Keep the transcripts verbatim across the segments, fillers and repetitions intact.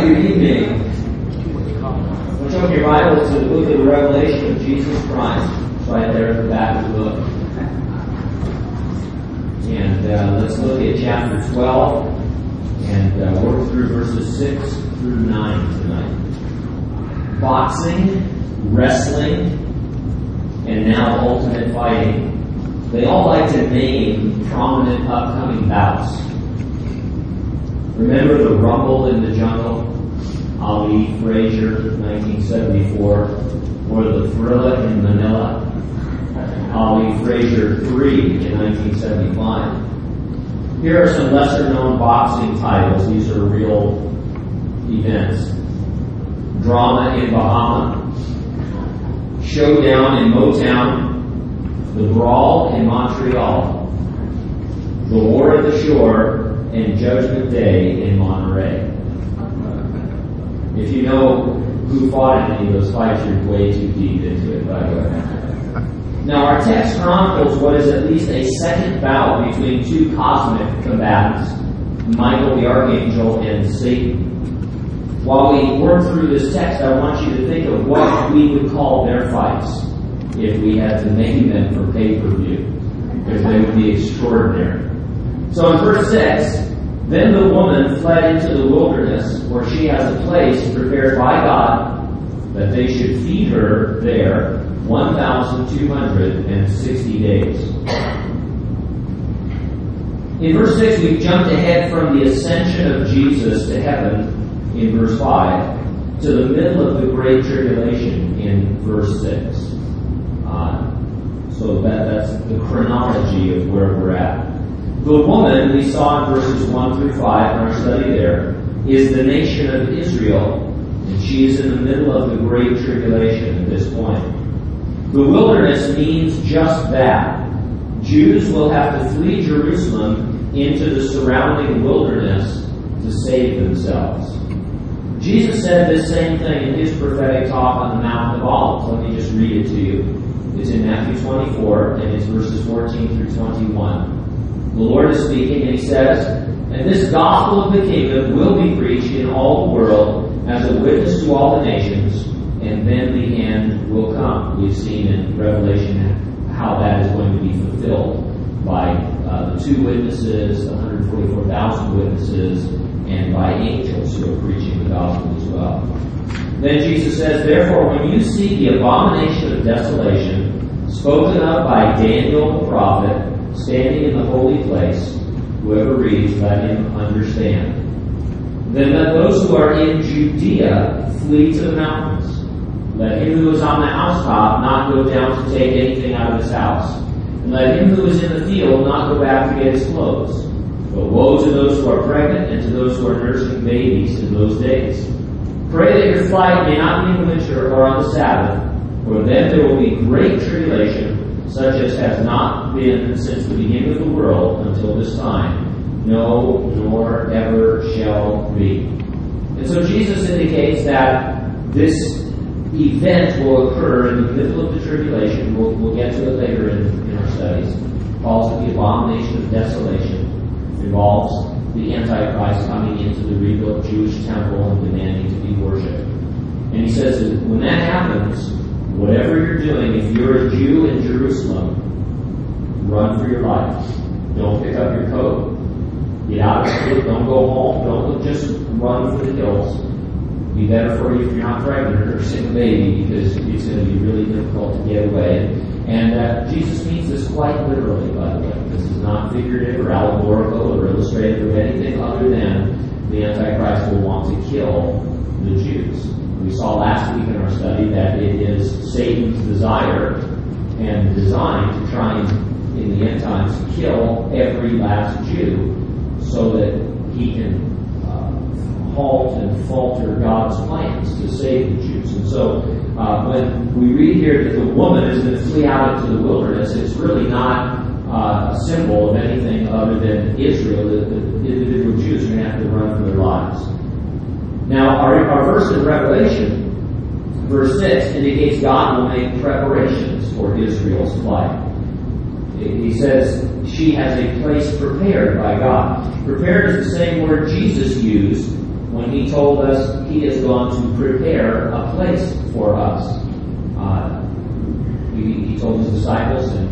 good evening. Let's open your Bibles to the book of the Revelation of Jesus Christ. It's right there at the back of the book. And uh, let's look at chapter twelve and uh, work through verses six through nine tonight. Boxing, wrestling, and now ultimate fighting. They all like to name prominent upcoming bouts. Remember the Rumble in the Jungle? Ali Frazier, nineteen seventy-four. Or the Thrilla in Manila? Ali Frazier three in nineteen seventy-five. Here are some lesser-known boxing titles. These are real events. Drama in Bahama. Showdown in Motown. The Brawl in Montreal. The War of the Shore and Judgment Day in Monterey. If you know who fought in any of those fights, you're way too deep into it, by the way. Now, our text chronicles what is at least a second bout between two cosmic combatants, Michael the Archangel and Satan. While we work through this text, I want you to think of what we would call their fights if we had to name them for pay-per-view, because they would be extraordinary. So in verse six, then the woman fled into the wilderness, where she has a place prepared by God, that they should feed her there one thousand two hundred sixty days. In verse six, we've jumped ahead from the ascension of Jesus to heaven in verse five to the middle of the Great Tribulation in verse six. Uh, so that, that's the chronology of where we're at. The woman we saw in verses one through five in our study there is the nation of Israel, and she is in the middle of the Great Tribulation at this point. The wilderness means just that. Jews will have to flee Jerusalem into the surrounding wilderness to save themselves. Jesus said this same thing in his prophetic talk on the Mount of Olives. Let me just read it to you. It's in Matthew twenty-four, and it's verses fourteen through twenty-one. The Lord is speaking, and he says, "And this gospel of the kingdom will be preached in all the world as a witness to all the nations, and then the end will come." We've seen in Revelation how that is going to be fulfilled by uh, the two witnesses, the one hundred forty-four thousand witnesses, and by angels who are preaching the gospel as well. Then Jesus says, "Therefore, when you see the abomination of desolation spoken of by Daniel the prophet, standing in the holy place, whoever reads, let him understand. Then let those who are in Judea flee to the mountains. Let him who is on the housetop not go down to take anything out of his house. And let him who is in the field not go back to get his clothes. But woe to those who are pregnant and to those who are nursing babies in those days. Pray that your flight may not be in winter or on the Sabbath, for then there will be great tribulation, such as has not been since the beginning of the world until this time, no, nor ever shall be." And so Jesus indicates that this event will occur in the middle of the tribulation. We'll, we'll get to it later in, in our studies. He calls it the abomination of desolation. It involves the Antichrist coming into the rebuilt Jewish temple and demanding to be worshipped. And he says that when that happens, whatever you're doing, if you're a Jew in Jerusalem, run for your life. Don't pick up your coat. Get out of it. Don't go home. Don't just run for the hills. It'd be better for you if you're not pregnant or a sick baby, because it's going to be really difficult to get away. And uh, Jesus means this quite literally, by the way. This is not figurative or allegorical or illustrative of anything other than the Antichrist will want to kill the Jews. We saw last week in our study that it is Satan's desire and design to try and, in the end times, to kill every last Jew so that he can uh, halt and falter God's plans to save the Jews. And so uh, when we read here that the woman is going to flee out into the wilderness, it's really not uh, a symbol of anything other than Israel. The, the individual Jews are going to have to run for their lives. Now, our, our verse in Revelation, verse six, indicates God will make preparations for Israel's flight. He says she has a place prepared by God. Prepared is the same word Jesus used when he told us he has gone to prepare a place for us. Uh, he, he told his disciples and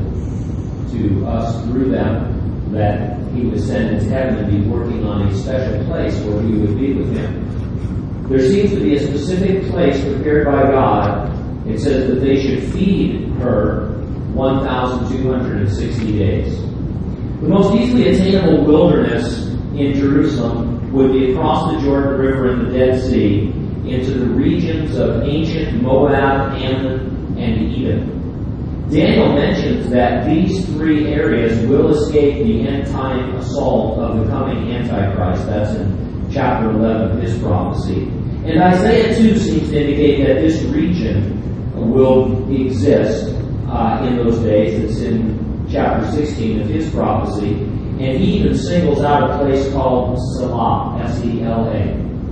to us through them that he would ascend into heaven and be working on a special place where we would be with him. There seems to be a specific place prepared by God. It says that they should feed her one thousand two hundred sixty days. The most easily attainable wilderness in Jerusalem would be across the Jordan River and the Dead Sea into the regions of ancient Moab, Ammon, and Edom. Daniel mentions that these three areas will escape the end-time assault of the coming Antichrist. That's in chapter eleven of his prophecy. And Isaiah too seems to indicate that this region will exist uh, in those days. It's in chapter sixteen of his prophecy. And he even singles out a place called Selah, S E L A.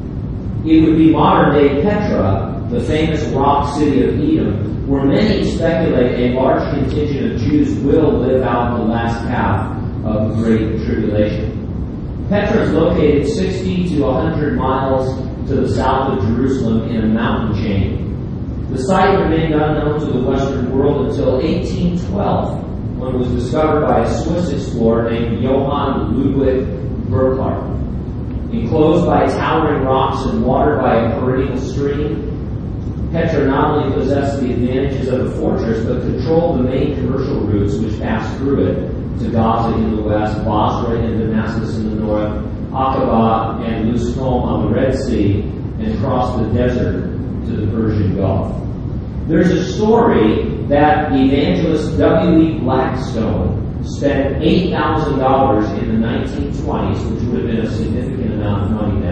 It would be modern-day Petra, the famous rock city of Edom, where many speculate a large contingent of Jews will live out the last half of the Great Tribulation. Petra is located sixty to one hundred miles to the south of Jerusalem in a mountain chain. The site remained unknown to the Western world until eighteen twelve, when it was discovered by a Swiss explorer named Johann Ludwig Burckhardt. Enclosed by towering rocks and watered by a perennial stream, Petra not only possessed the advantages of a fortress, but controlled the main commercial routes which passed through it to Gaza in the west, Basra and Damascus in the north, Aqaba and Luscombe on the Red Sea, and across the desert to the Persian Gulf. There's a story that evangelist W E Blackstone spent eight thousand dollars in the nineteen twenties, which would have been a significant amount of money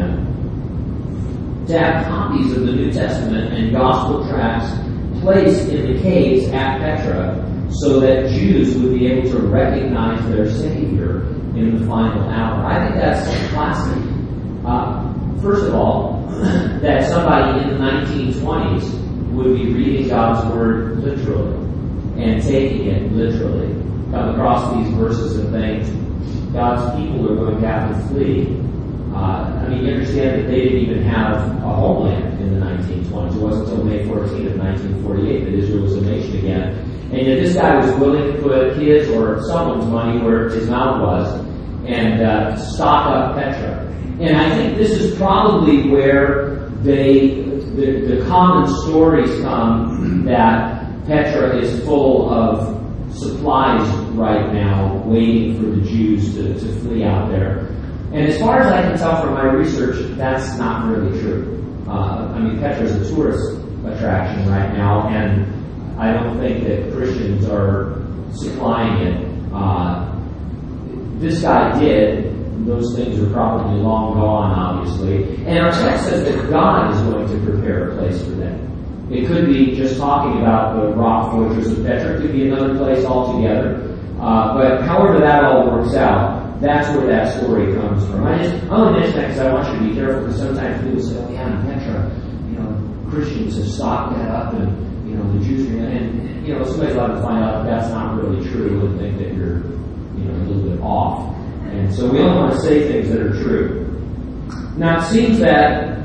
then, to have copies of the New Testament and gospel tracts placed in the caves at Petra so that Jews would be able to recognize their Savior in the final hour. I think that's classic. Uh, first of all, that somebody in the nineteen twenties would be reading God's Word literally and taking it literally. Come across these verses and think God's people are going to have to flee. Uh, I mean, you understand that they didn't even have a homeland in the nineteen twenties. It wasn't until May fourteenth of nineteen forty-eight that Israel was a nation again. And yet this guy was willing to put his or someone's money where his mouth was and uh, stock up Petra. And I think this is probably where they, the, the common stories come that Petra is full of supplies right now, waiting for the Jews to, to flee out there. And as far as I can tell from my research, that's not really true. Uh, I mean, Petra is a tourist attraction right now, and I don't think that Christians are supplying it. Uh, this guy did. Those things are probably long gone, obviously. And our text says that God is going to prepare a place for them. It could be just talking about the rock fortress of Petra. It could be another place altogether. Uh, but however that all works out, that's where that story comes from. I just, I only mention that because I want you to be careful, because sometimes people say, oh yeah, in Petra, you know, Christians have stocked that up, and, you know, the Jews are, and, you know, somebody's allowed to find out that that's not really true and think that you're, you know, a little bit off. And so we only want to say things that are true. Now, it seems that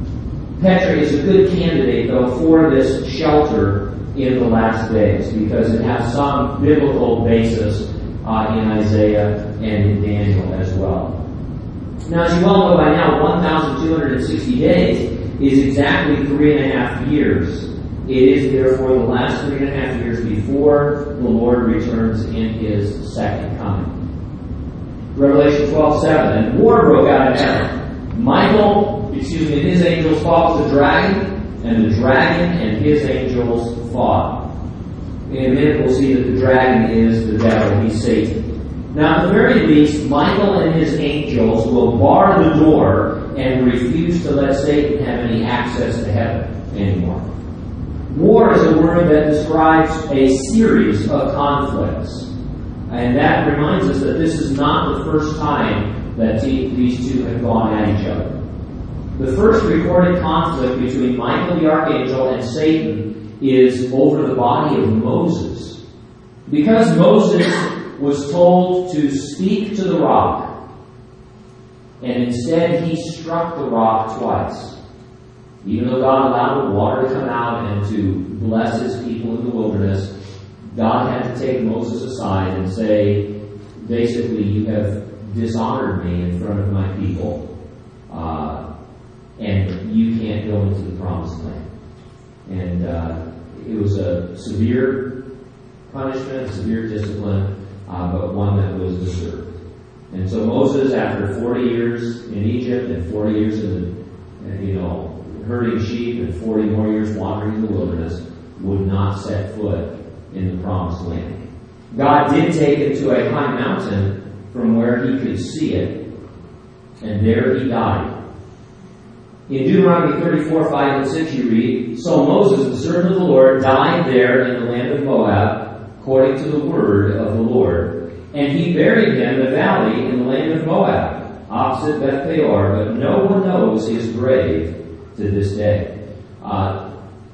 Petra is a good candidate, though, for this shelter in the last days, because it has some biblical basis uh, in Isaiah and in Daniel as well. Now, as you all know by now, one thousand two hundred sixty days is exactly three and a half years. It is, therefore, the last three and a half years before the Lord returns in His second coming. Revelation twelve seven, and war broke out in heaven. Michael, excuse me, and his angels fought with the dragon, and the dragon and his angels fought. In a minute we'll see that the dragon is the devil, he's Satan. Now at the very least, Michael and his angels will bar the door and refuse to let Satan have any access to heaven anymore. War is a word that describes a series of conflicts. And that reminds us that this is not the first time that these two have gone at each other. The first recorded conflict between Michael the archangel and Satan is over the body of Moses. Because Moses was told to speak to the rock, And instead, he struck the rock twice. Even though God allowed the water to come out and to bless his people in the wilderness, God had to take Moses aside and say, basically, you have dishonored me in front of my people, uh, and you can't go into the promised land. And uh, it was a severe punishment, severe discipline, uh, but one that was deserved. And so Moses, after forty years in Egypt and forty years in the, you know, herding sheep and forty more years wandering in the wilderness, would not set foot in the promised land. God did take him to a high mountain from where he could see it, and there he died. In Deuteronomy thirty-four, five and six you read, So Moses, the servant of the Lord, died there in the land of Moab, according to the word of the Lord. And he buried him in the valley in the land of Moab, opposite Beth Peor, but no one knows his grave to this day. Uh,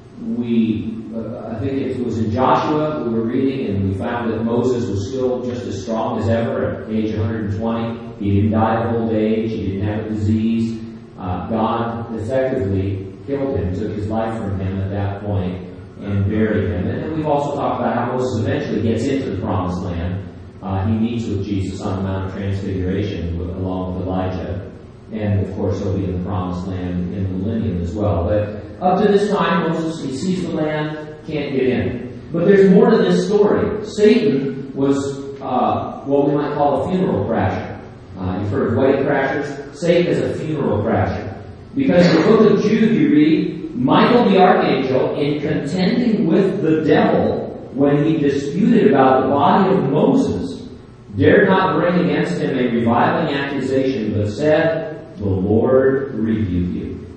we, uh, I think it was in Joshua we were reading, and we found that Moses was still just as strong as ever at age one hundred twenty. He didn't die of old age. He didn't have a disease. Uh, God effectively killed him, took his life from him at that point, and buried him. And then we've also talked about how Moses eventually gets into the promised land. Uh, he meets with Jesus on the Mount of Transfiguration with, along with Elijah. And, of course, he'll be in the promised land in the millennium as well. But up to this time, Moses, he sees the land, can't get in. But there's more to this story. Satan was uh, what we might call a funeral crasher. Uh, you've heard of wedding crashers. Satan is a funeral crasher. Because in the book of Jude, you read, Michael the archangel, in contending with the devil when he disputed about the body of Moses, dared not bring against him a reviling accusation, but said, The Lord rebuke you.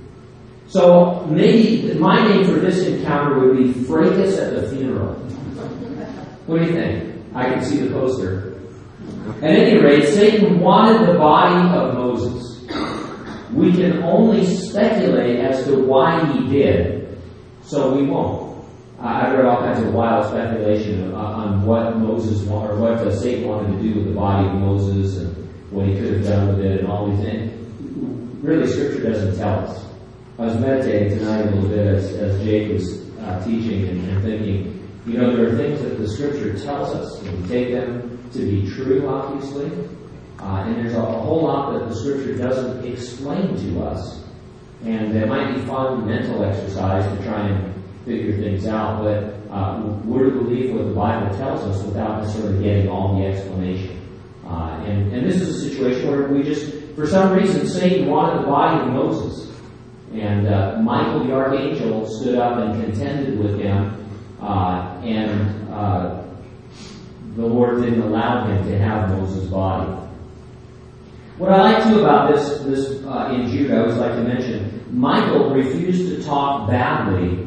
So maybe my name for this encounter would be Fracas at the funeral. What do you think? I can see the poster. At any rate, Satan wanted the body of Moses. We can only speculate as to why he did, so we won't. I've read all kinds of wild speculation on what Moses wanted, or what Satan wanted to do with the body of Moses and what he could have done with it and all these things. Really, Scripture doesn't tell us. I was meditating tonight a little bit as, as Jake was uh, teaching and, and thinking, you know, there are things that the Scripture tells us, and we take them to be true, obviously, uh, and there's a, a whole lot that the Scripture doesn't explain to us, and it might be fun mental exercise to try and figure things out, but uh, we're to believe what the Bible tells us without necessarily getting all the explanation. Uh, and, and this is a situation where we just, for some reason, Satan wanted the body of Moses. And uh, Michael the archangel stood up and contended with him, uh, and uh, the Lord didn't allow him to have Moses' body. What I like too about this, this uh, in Jude, I always like to mention, Michael refused to talk badly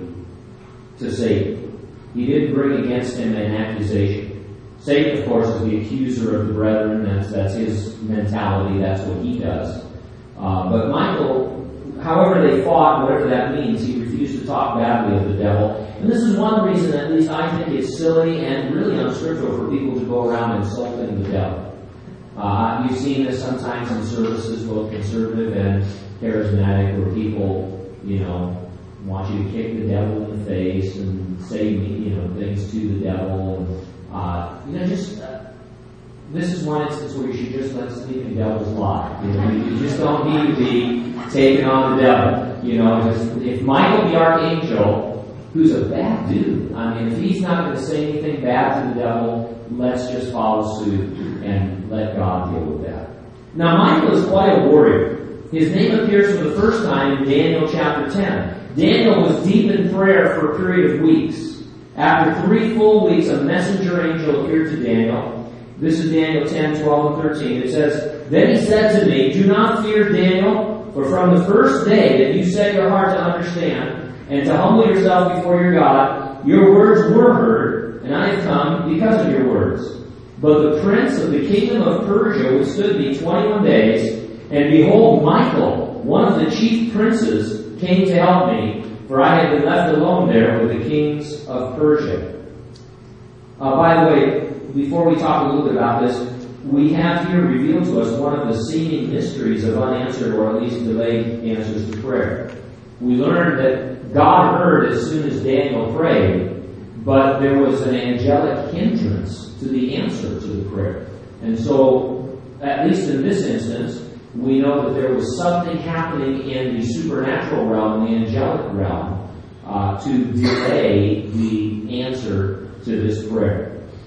to Satan. He didn't bring against him an accusation. Satan, of course, is the accuser of the brethren. That's, that's his mentality. That's what he does. Uh, but Michael, however they fought, whatever that means, he refused to talk badly of the devil. And this is one reason, at least I think, it's silly and really unscriptural for people to go around insulting the devil. Uh, you've seen this sometimes in services, both conservative and charismatic, where people, you know, want you to kick the devil in the face and say, you know, things to the devil. And, uh, you know, just, uh, this is one instance where you should just let sleeping devils lie. You know, you just don't need to be taking on the devil. You know, if, if Michael the archangel, who's a bad dude, I mean, if he's not going to say anything bad to the devil, let's just follow suit and let God deal with that. Now, Michael is quite a warrior. His name appears for the first time in Daniel chapter ten. Daniel was deep in prayer for a period of weeks. After three full weeks, a messenger angel appeared to Daniel. This is Daniel ten, twelve, and thirteen. It says, Then he said to me, Do not fear, Daniel, for from the first day that you set your heart to understand and to humble yourself before your God, your words were heard, and I have come because of your words. But the prince of the kingdom of Persia withstood me twenty-one days, and behold, Michael, one of the chief princes, came to help me, for I had been left alone there with the kings of Persia. Uh, by the way, before we talk a little bit about this, we have here revealed to us one of the seeming mysteries of unanswered or at least delayed answers to prayer. We learned that God heard as soon as Daniel prayed, but there was an angelic hindrance to the answer to the prayer. And so, at least in this instance, we know that there was something happening in the supernatural realm, the angelic realm, uh, to delay the answer to this prayer.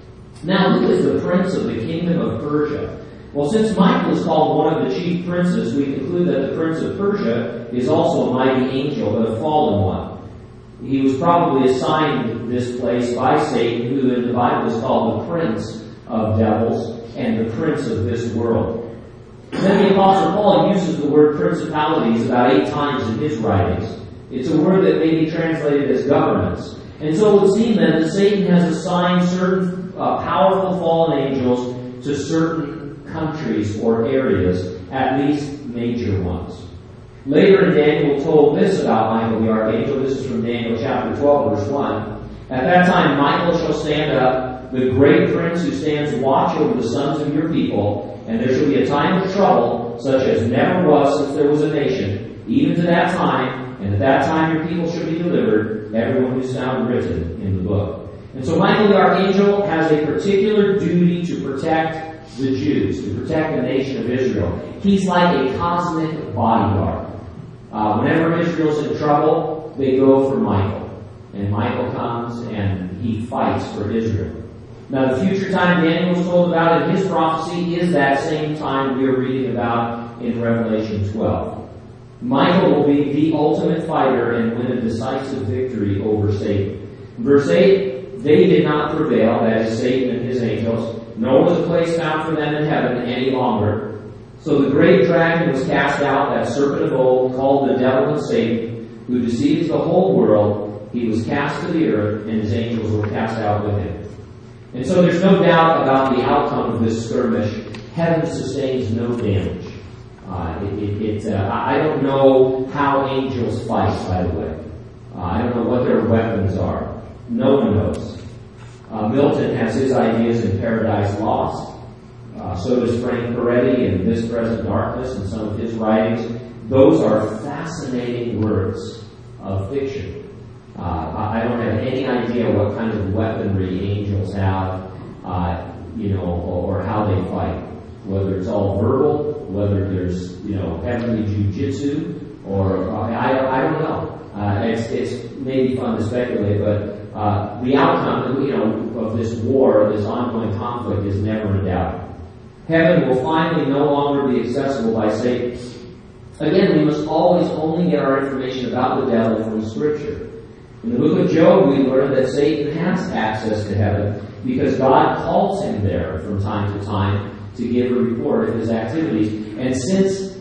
Now, who is the prince of the kingdom of Persia? Well, since Michael is called one of the chief princes, we conclude that the prince of Persia is also a mighty angel, but a fallen one. He was probably assigned this place by Satan, who in the Bible is called the prince of devils and the prince of this world. Then the Apostle Paul uses the word principalities about eight times in his writings. It's a word that may be translated as governments. And so it would seem then that Satan has assigned certain uh, powerful fallen angels to certain countries or areas, at least major ones. Later in Daniel, we're told this about Michael the archangel. This is from Daniel chapter twelve, verse one. At that time Michael shall stand up, the great prince who stands watch over the sons of your people, and there shall be a time of trouble, such as never was since there was a nation, even to that time, and at that time your people shall be delivered, everyone who is found written in the book. And so Michael the archangel has a particular duty to protect the Jews, to protect the nation of Israel. He's like a cosmic bodyguard. Uh, whenever Israel's in trouble, they go for Michael. And Michael comes and he fights for Israel. Now, the future time Daniel was told about in his prophecy is that same time we are reading about in Revelation twelve. Michael will be the ultimate fighter and win a decisive victory over Satan. In verse eight, they did not prevail, that is Satan and his angels, nor was a place found for them in heaven any longer. So the great dragon was cast out, that serpent of old, called the devil and Satan, who deceives the whole world. He was cast to the earth, and his angels were cast out with him. And so there's no doubt about the outcome of this skirmish. Heaven sustains no damage. Uh, it, it, it, uh, I don't know how angels fight, by the way. Uh, I don't know what their weapons are. No one knows. Uh, Milton has his ideas in Paradise Lost. Uh, so does Frank Peretti in This Present Darkness and some of his writings. Those are fascinating works of fiction. Uh, I don't have any idea what kind of weaponry angels have, uh, you know, or, or how they fight. Whether it's all verbal, whether there's, you know, heavenly jujitsu, or uh, I, I don't know. Uh, it's, it's maybe fun to speculate, but uh, the outcome, you know, of this war, this ongoing conflict, is never in doubt. Heaven will finally no longer be accessible by Satan. Again, we must always only get our information about the devil from Scripture. In the book of Job, we learn that Satan has access to heaven because God calls him there from time to time to give a report of his activities. And since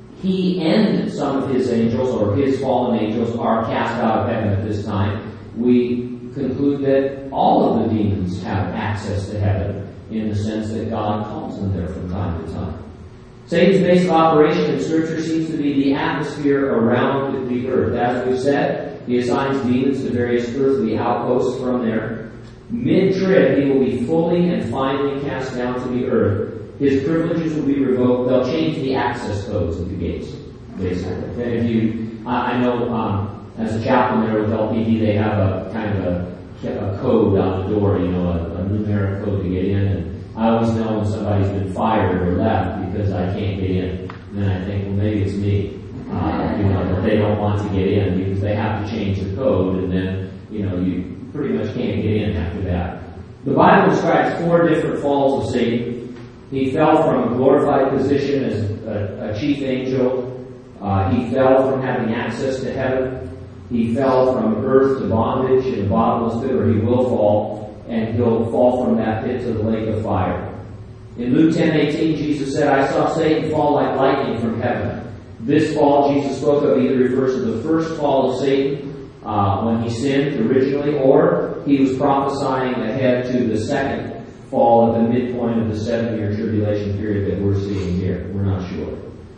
he and some of his angels, or his fallen angels, are cast out of heaven at this time, we conclude that all of the demons have access to heaven in the sense that God calls them there from time to time. Satan's base of operation in Scripture seems to be the atmosphere around the earth. As we've said, he assigns demons to various earthly outposts from there. Mid-trib, he will be fully and finally cast down to the earth. His privileges will be revoked. They'll change the access codes at the gates, basically. And if you, I know um, as a chaplain there with L P D, they have a kind of a, a code on the door, you know, a, a numeric code to get in. And I always know when somebody's been fired or left because I can't get in. And then I think, well, maybe it's me. Uh, you know, that they don't want to get in because they have to change the code, and then, you know, you pretty much can't get in after that. The Bible describes four different falls of Satan. He fell from a glorified position as a, a chief angel. Uh, he fell from having access to heaven. He fell from earth to bondage in a bottomless pit, or he will fall, and he'll fall from that pit to the lake of fire. In Luke ten eighteen, Jesus said, I saw Satan fall like lightning from heaven. This fall Jesus spoke of either refers to the first fall of Satan, uh, when he sinned originally, or he was prophesying ahead to the second fall at the midpoint of the seven-year tribulation period that we're seeing here. We're not sure.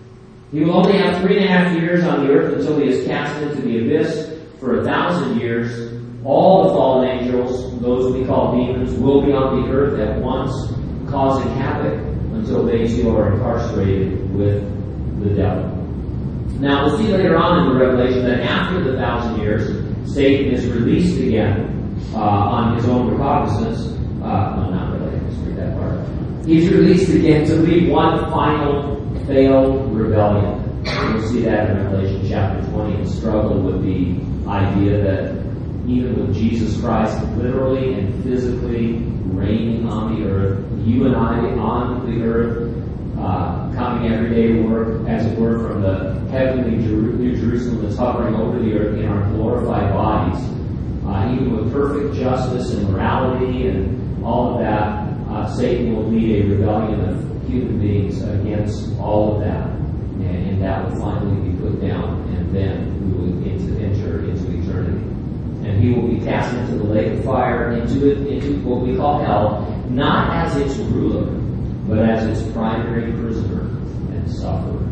He will only have three and a half years on the earth until he is cast into the abyss for a thousand years. All the fallen angels, those we call demons, will be on the earth at once, causing havoc. until they too are incarcerated with the devil. Now, we'll see later on in the Revelation that after the thousand years, Satan is released again uh, on his own recognizance. Uh, no, not really. Let's read that part. He's released again to lead one final failed rebellion. We'll see that in Revelation chapter twenty and struggle with the idea that even with Jesus Christ literally and physically reigning on the earth, you and I on the earth, uh, coming every day to work, as it were, from the heavenly Jer- New Jerusalem that's hovering over the earth in our glorified bodies, uh, even with perfect justice and morality and all of that, uh, Satan will lead a rebellion of human beings against all of that. And, and that will finally be put down, and then we will into, enter into eternity. And he will be cast into the lake of fire, into it, into what we call hell, not as its ruler, but as its primary prisoner and sufferer.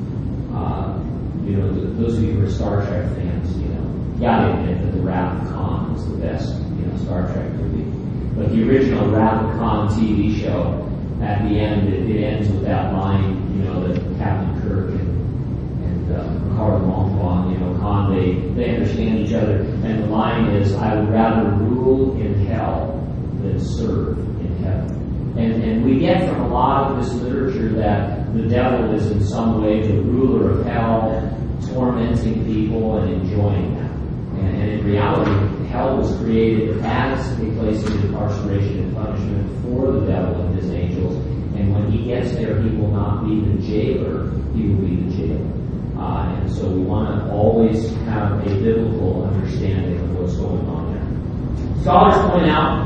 Uh, you know, the, those of you who are Star Trek fans, you know, gotta admit that the Wrath of Khan is the best, you know, Star Trek movie. But the original Wrath of Khan T V show, at the end, it, it ends with that line, you know, that Captain Kirk and, and uh, Ricardo Montalban, you know, Khan, they, they understand each other. And the line is, I would rather rule in hell than serve in heaven. And, and we get from a lot of this literature that the devil is in some way the ruler of hell, tormenting people and enjoying that. And, and in reality, hell was created as a place of incarceration and punishment for the devil and his angels. And when he gets there, he will not be the jailer, he will be the jailer. Uh, and so we want to always have a biblical understanding of what's going on there. Scholars point out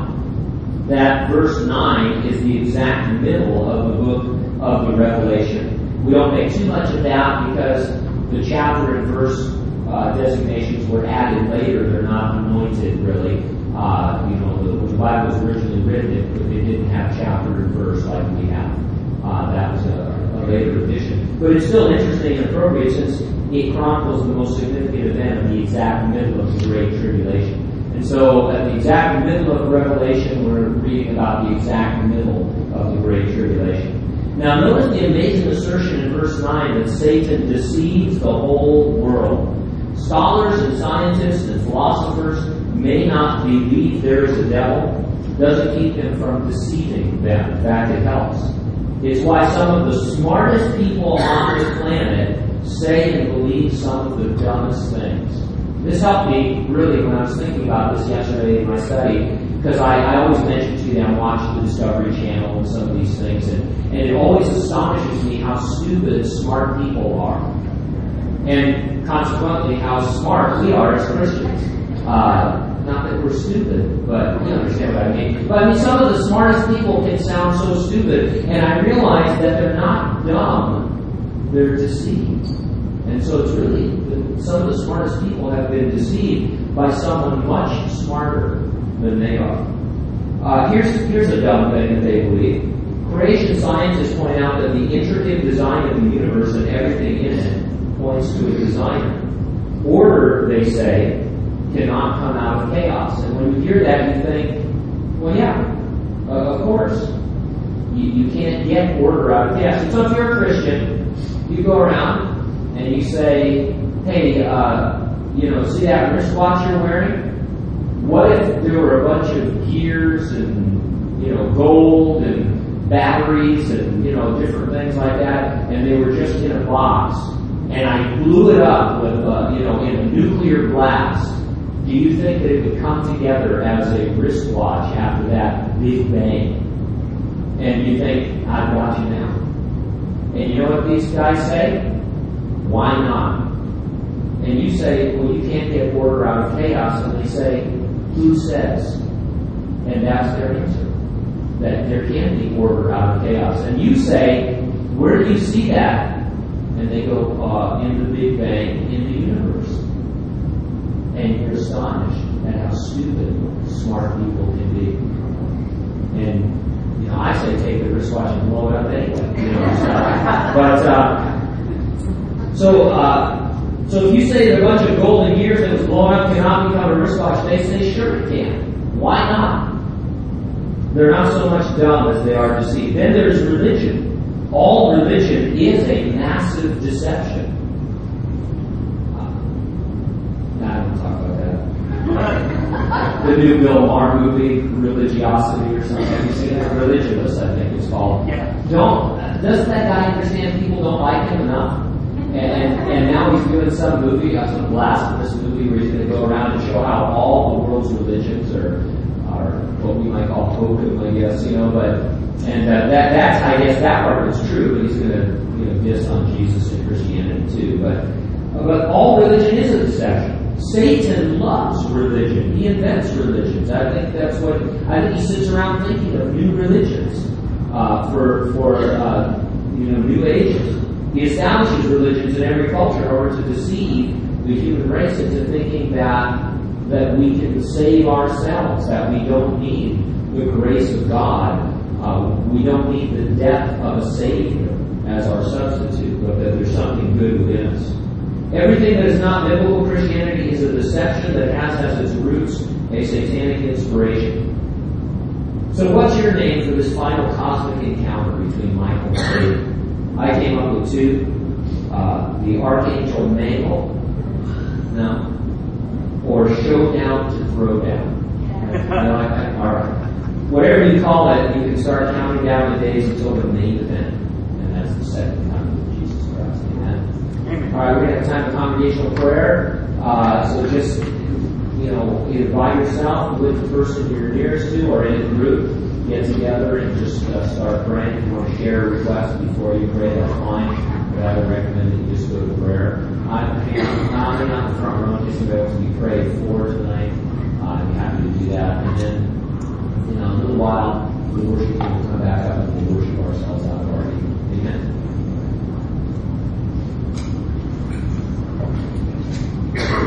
that verse nine is the exact middle of the book of the Revelation. We don't make too much of that because the chapter and verse uh, designations were added later. They're not anointed, really. Uh, you know, the, when the Bible was originally written, it, it didn't have chapter and verse like we have. Uh, that was a, a later addition. But it's still interesting and appropriate since it chronicles the most significant event of the exact middle of the Great Tribulation. And so at the exact middle of Revelation, we're reading about the exact middle of the Great Tribulation. Now notice the amazing assertion in verse nine that Satan deceives the whole world. Scholars and scientists and philosophers may not believe there is a devil. Doesn't keep him from deceiving them. In fact, it helps. It's why some of the smartest people on this planet say and believe some of the dumbest things. This helped me, really, when I was thinking about this yesterday in my study, because I, I always mention to them, watch the Discovery Channel and some of these things, and, and it always astonishes me how stupid smart people are. And consequently, how smart we are as Christians. Uh, not that we're stupid, but you understand what I mean. But I mean, some of the smartest people can sound so stupid, and I realize that they're not dumb, they're deceived. And so it's really, some of the smartest people have been deceived by someone much smarter than they are. Uh, here's, here's a dumb thing that they believe. Creation scientists point out that the intricate design of the universe and everything in it points to a designer. Order, they say, cannot come out of chaos. And when you hear that, you think, well, yeah, uh, of course. You, you can't get order out of chaos. And so if you're a Christian, you go around and you say, hey, uh, you know, see that wristwatch you're wearing? What if there were a bunch of gears and, you know, gold and batteries and, you know, different things like that, and they were just in a box, and I blew it up with, uh, you know, in a nuclear blast? Do you think that it would come together as a wristwatch after that big bang? And you think, I'd watch it now. And you know what these guys say? Why not? And you say, well, you can't get order out of chaos. And they say, who says? And that's their answer. That there can be order out of chaos. And you say, where do you see that? And they go, uh, in the Big Bang, in the universe. And you're astonished at how stupid smart people can be. And, you know, I say take the wristwatch and blow it up anyway. You know, so, but, uh, so, uh, so if you say that a bunch of golden gears that was blown up cannot become a wristwatch, they say, sure it can. Why not? They're not so much dumb as they are deceived. Then there's religion. All religion is a massive deception. Uh, nah, I don't talk about that. The new Bill Maher movie, Religiosity or something. Have you seen it? Religious, I think it's called. Yeah. Don't, doesn't that guy understand people don't like him enough? And, and now he's doing some movie, uh, some blasphemous movie where he's going to go around and show how all the world's religions are, are what we might call totem, I guess, you know, but, and uh, that, that's, I guess that part is true, but he's going to, you know, diss on Jesus and Christianity too, but, but all religion is a deception. Satan loves religion. He invents religions. I think that's what, I think he sits around thinking of new religions, uh, for, for, uh, you know, new ages. He establishes religions in every culture in order to deceive the human race into thinking that that we can save ourselves, that we don't need the grace of God, uh, we don't need the death of a Savior as our substitute, but that there's something good within us. Everything that is not biblical Christianity is a deception that has as its roots a satanic inspiration. So what's your name for this final cosmic encounter between Michael and Satan? I came up with two. Uh, the Archangel Mangle. No. Or Showdown to Throw Down. I like that. All right. Whatever you call it, you can start counting down the days until the main event. And that's the second coming of Jesus Christ. Amen. Amen. All right, we're going to have time for congregational prayer. Uh, so just, you know, either by yourself, with the person you're nearest to, or in a group. Get together and just uh, start praying. If you want to share a request before you pray, that's fine. But I would recommend that you just go to prayer. I'm not in the front row, just about to be prayed for tonight. Uh, I'm happy to do that. And then, in a little while, the worship team will come back up and we'll worship ourselves out of our Amen.